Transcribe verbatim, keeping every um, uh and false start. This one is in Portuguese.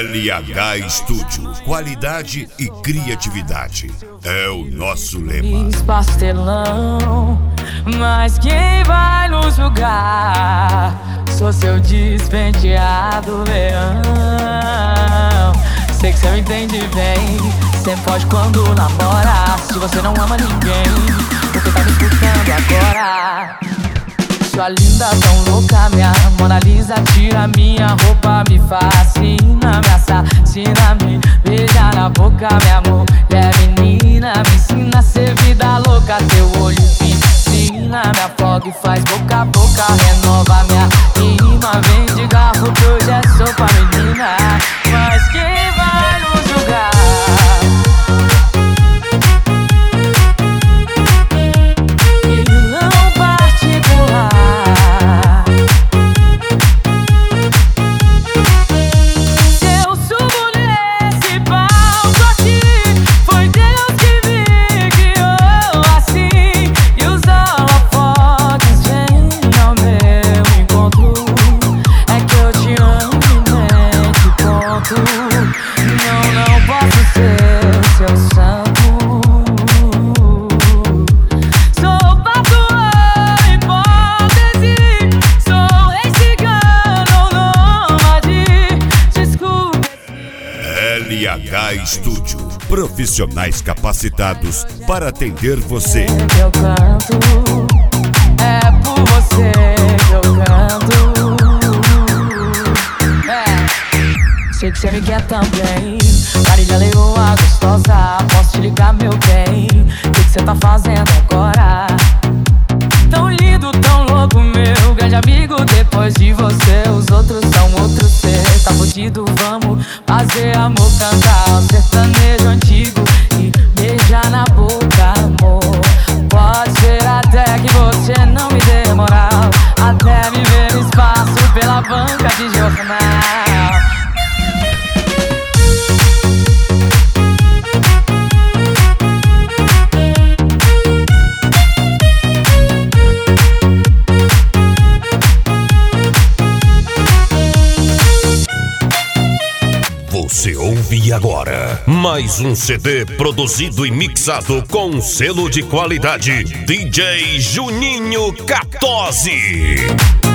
L H Studio, qualidade e criatividade é o nosso lema. Pastelão, mas quem vai nos julgar? Sou seu despenteado leão. Sei que cê me entende bem, cê pode quando namora. Se você não ama ninguém, porque tá me escutando agora? Sua linda, tão louca, minha Mona Lisa. Tira minha roupa, me fascina, me assassina, me beija na boca, minha mulher menina. Me ensina a ser vida louca, teu olho piscina, me afoga e faz boca a boca. Renova minha rima, vem de garro que hoje é sopa, menina. Mas quem vai nos julgar? L H Studio, profissionais capacitados para atender você. Eu canto, é por você que eu canto. É, sei que você me quer também. Marília Leoa gostosa, posso te ligar, meu bem? O que você tá fazendo agora? Tão lindo, tão louco, meu grande amigo. Depois de você, os outros são outros. Cê tá fudido, vamos fazer amor, cantar um sertanejo antigo e beijar na boca, amor. Pode ser até que você não me dê moral, até me ver no espaço pela banca de jornal. Você ouve agora mais um C D produzido e mixado com selo de qualidade D J Juninho quatorze.